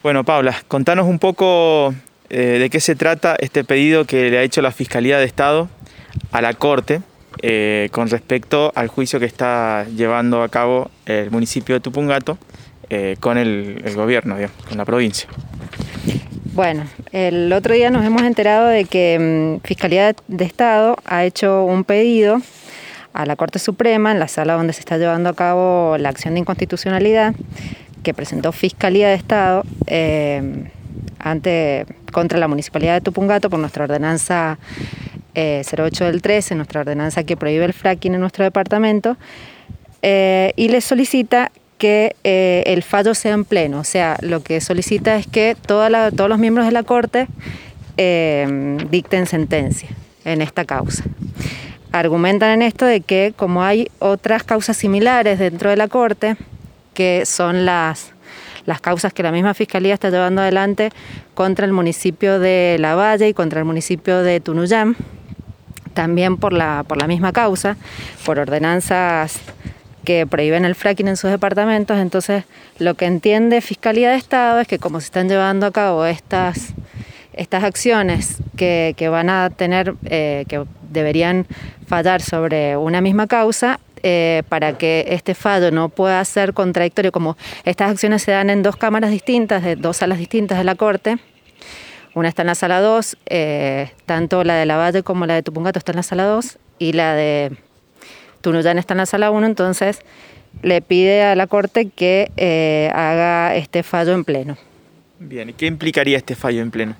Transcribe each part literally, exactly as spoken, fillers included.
Bueno, Paula, contanos un poco eh, de qué se trata este pedido que le ha hecho la Fiscalía de Estado a la Corte eh, con respecto al juicio que está llevando a cabo el municipio de Tupungato eh, con el, el gobierno, digamos, con la provincia. Bueno, el otro día nos hemos enterado de que um, Fiscalía de Estado ha hecho un pedido a la Corte Suprema, en la sala donde se está llevando a cabo la acción de inconstitucionalidad, que presentó Fiscalía de Estado eh, ante, contra la Municipalidad de Tupungato por nuestra ordenanza eh, cero ocho del trece, nuestra ordenanza que prohíbe el fracking en nuestro departamento, eh, y le solicita que eh, el fallo sea en pleno. O sea, lo que solicita es que toda la, todos los miembros de la Corte eh, dicten sentencia en esta causa. Argumentan en esto de que como hay otras causas similares dentro de la Corte, que son las, las causas que la misma Fiscalía está llevando adelante contra el municipio de Lavalle y contra el municipio de Tunuyán, también por la, por la misma causa, por ordenanzas que prohíben el fracking en sus departamentos. Entonces, lo que entiende Fiscalía de Estado es que como se están llevando a cabo estas, estas acciones que, que van a tener, eh, que deberían fallar sobre una misma causa, Eh, para que este fallo no pueda ser contradictorio, como estas acciones se dan en dos cámaras distintas, de dos salas distintas de la Corte. Una está en la sala dos, eh, tanto la de Lavalle como la de Tupungato está en la sala dos, y la de Tunuyán está en la sala uno, entonces le pide a la Corte que eh, haga este fallo en pleno. Bien, ¿y qué implicaría este fallo en pleno?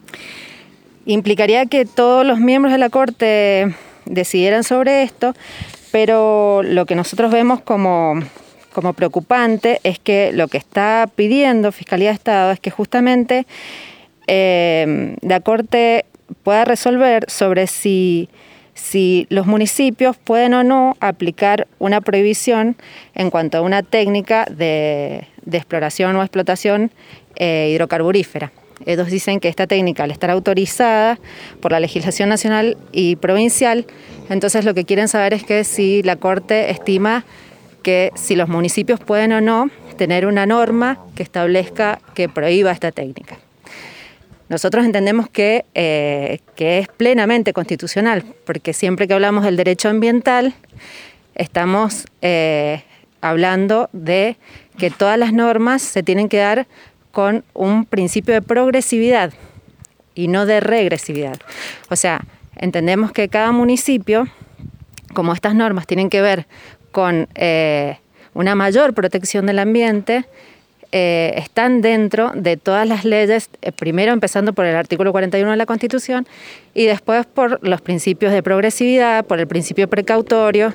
Implicaría que todos los miembros de la Corte decidieran sobre esto, pero lo que nosotros vemos como, como preocupante es que lo que está pidiendo Fiscalía de Estado es que justamente eh, la Corte pueda resolver sobre si, si los municipios pueden o no aplicar una prohibición en cuanto a una técnica de, de exploración o explotación eh, hidrocarburífera. Ellos dicen que esta técnica, al estar autorizada por la legislación nacional y provincial, entonces lo que quieren saber es que si la Corte estima que si los municipios pueden o no tener una norma que establezca que prohíba esta técnica. Nosotros entendemos que, eh, que es plenamente constitucional, porque siempre que hablamos del derecho ambiental, estamos eh, hablando de que todas las normas se tienen que dar con un principio de progresividad y no de regresividad. O sea, entendemos que cada municipio, como estas normas tienen que ver con eh, una mayor protección del ambiente, eh, están dentro de todas las leyes, eh, primero empezando por el artículo cuarenta y uno de la Constitución y después por los principios de progresividad, por el principio precautorio,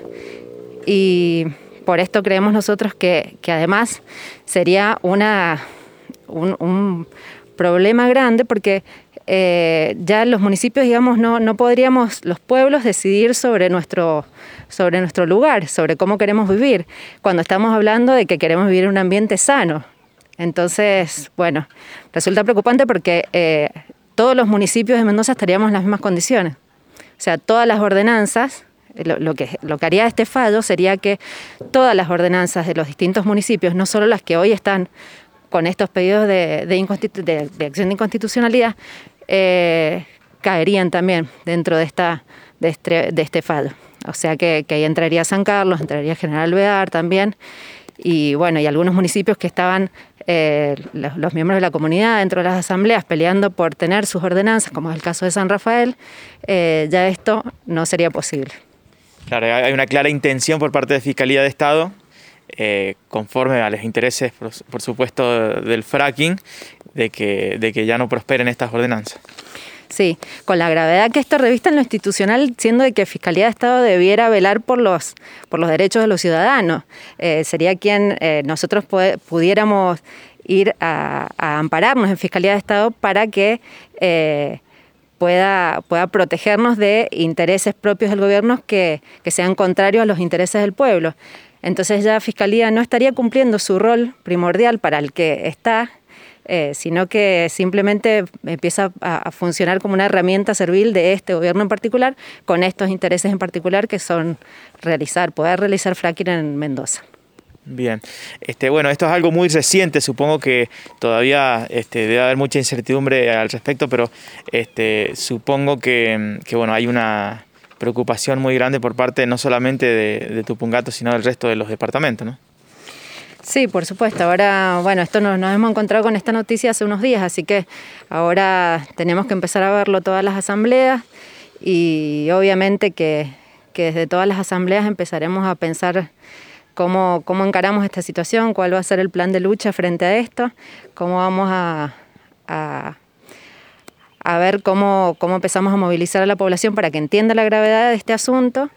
y por esto creemos nosotros que, que además sería una... Un, un problema grande porque eh, ya los municipios, digamos, no, no podríamos, los pueblos, decidir sobre nuestro, sobre nuestro lugar, sobre cómo queremos vivir, cuando estamos hablando de que queremos vivir en un ambiente sano. Entonces, bueno, resulta preocupante porque eh, todos los municipios de Mendoza estaríamos en las mismas condiciones. O sea, todas las ordenanzas, lo, lo, que, lo que haría este fallo sería que todas las ordenanzas de los distintos municipios, no solo las que hoy están con estos pedidos de, de, de, de acción de inconstitucionalidad, eh, caerían también dentro de, esta, de, este, de este fallo. O sea que, que ahí entraría San Carlos, entraría General Alvear también, y bueno, y algunos municipios que estaban, eh, los, los miembros de la comunidad dentro de las asambleas peleando por tener sus ordenanzas, como es el caso de San Rafael, eh, ya esto no sería posible. Claro, hay una clara intención por parte de Fiscalía de Estado, Eh, conforme a los intereses, por, por supuesto, del fracking, de que, de que ya no prosperen estas ordenanzas. Sí, con la gravedad que esto revista en lo institucional, siendo de que Fiscalía de Estado debiera velar por los, por los derechos de los ciudadanos. Eh, sería quien eh, nosotros pudiéramos ir a, a ampararnos en Fiscalía de Estado para que eh, pueda, pueda protegernos de intereses propios del gobierno que, que sean contrarios a los intereses del pueblo. Entonces ya Fiscalía no estaría cumpliendo su rol primordial para el que está, eh, sino que simplemente empieza a, a funcionar como una herramienta servil de este gobierno en particular, con estos intereses en particular que son realizar, poder realizar fracking en Mendoza. Bien, este, bueno, esto es algo muy reciente, supongo que todavía este, debe haber mucha incertidumbre al respecto, pero este, supongo que, que bueno, hay una preocupación muy grande por parte no solamente de, de Tupungato, sino del resto de los departamentos, ¿no? Sí, por supuesto. Ahora, bueno, esto nos, nos hemos encontrado con esta noticia hace unos días, así que ahora tenemos que empezar a verlo todas las asambleas y obviamente que, que desde todas las asambleas empezaremos a pensar Cómo, cómo encaramos esta situación, cuál va a ser el plan de lucha frente a esto, cómo vamos a, a, a ver cómo, cómo empezamos a movilizar a la población para que entienda la gravedad de este asunto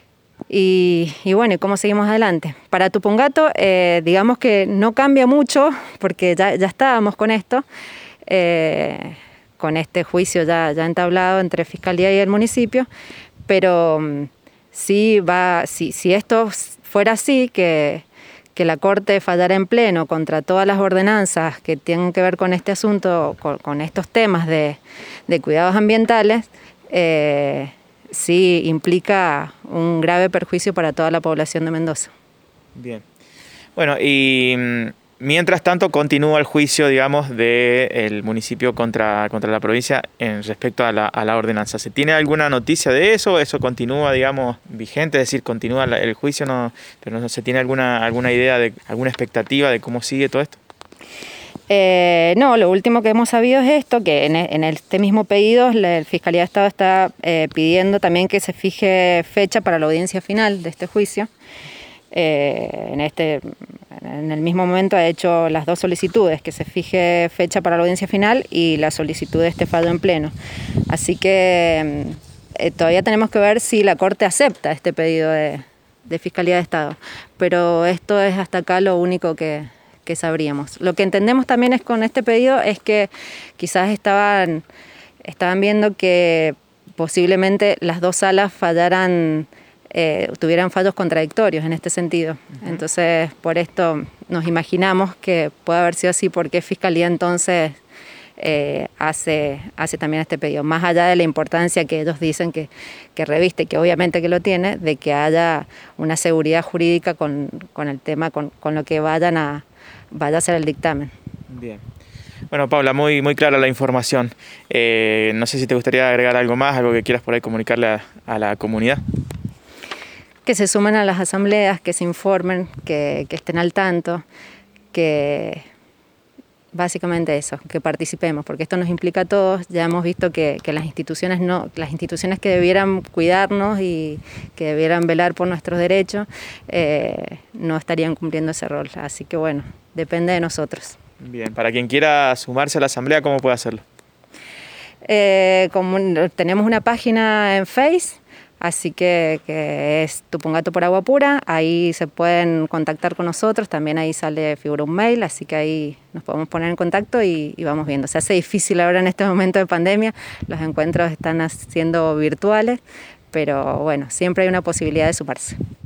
y, y bueno, y cómo seguimos adelante. Para Tupungato, eh, digamos que no cambia mucho porque ya, ya estábamos con esto, eh, con este juicio ya, ya entablado entre Fiscalía y el municipio, pero sí va, si, si esto fuera así, que, que la Corte fallara en pleno contra todas las ordenanzas que tienen que ver con este asunto, con, con estos temas de, de cuidados ambientales, eh, sí implica un grave perjuicio para toda la población de Mendoza. Bien. Bueno, y mientras tanto continúa el juicio, digamos, del municipio contra, contra la provincia en respecto a la, a la ordenanza. ¿Se tiene alguna noticia de eso? ¿Eso continúa, digamos, vigente? Es decir, continúa la, el juicio, no, pero no se tiene alguna, alguna idea, de alguna expectativa de cómo sigue todo esto. Eh, no, lo último que hemos sabido es esto, que en, en este mismo pedido la Fiscalía de Estado está eh, pidiendo también que se fije fecha para la audiencia final de este juicio. Eh, en, este, en el mismo momento ha hecho las dos solicitudes, que se fije fecha para la audiencia final y la solicitud de este fallo en pleno. Así que eh, todavía tenemos que ver si la Corte acepta este pedido de, de Fiscalía de Estado, pero esto es hasta acá lo único que, que sabríamos. Lo que entendemos también es con este pedido es que quizás estaban, estaban viendo que posiblemente las dos salas fallaran, Eh, tuvieran fallos contradictorios en este sentido. Uh-huh. Entonces, por esto nos imaginamos que puede haber sido así, porque Fiscalía entonces eh, hace, hace también este pedido, más allá de la importancia que ellos dicen que, que reviste, que obviamente que lo tiene, de que haya una seguridad jurídica con, con el tema, con, con lo que vayan a, vaya a ser el dictamen. Bien. Bueno, Paula, muy, muy clara la información. Eh, no sé si te gustaría agregar algo más, algo que quieras por ahí comunicarle a, a la comunidad. Que se sumen a las asambleas, que se informen, que, que estén al tanto, que básicamente eso, que participemos, porque esto nos implica a todos. Ya hemos visto que, que las instituciones no, las instituciones que debieran cuidarnos y que debieran velar por nuestros derechos, eh, no estarían cumpliendo ese rol. Así que bueno, depende de nosotros. Bien, para quien quiera sumarse a la asamblea, ¿cómo puede hacerlo? Eh, como tenemos una página en Face, así que, que es Tupungato por Agua Pura, ahí se pueden contactar con nosotros, también ahí sale, figura un mail, así que ahí nos podemos poner en contacto y, y vamos viendo. Se hace difícil ahora en este momento de pandemia, los encuentros están siendo virtuales, pero bueno, siempre hay una posibilidad de sumarse.